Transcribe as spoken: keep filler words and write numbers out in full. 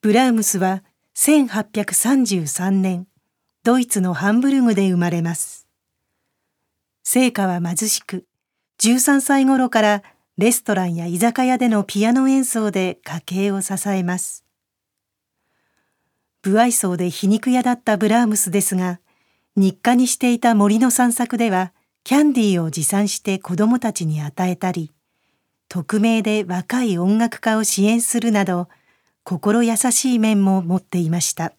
ブラームスはせんはっぴゃくさんじゅうさんねん、ドイツのハンブルグで生まれます。生家は貧しく、じゅうさんさい頃からレストランや居酒屋でのピアノ演奏で家計を支えます。無愛想で皮肉屋だったブラームスですが、日課にしていた森の散策では、キャンディーを持参して子供たちに与えたり、匿名で若い音楽家を支援するなど、心優しい面も持っていました。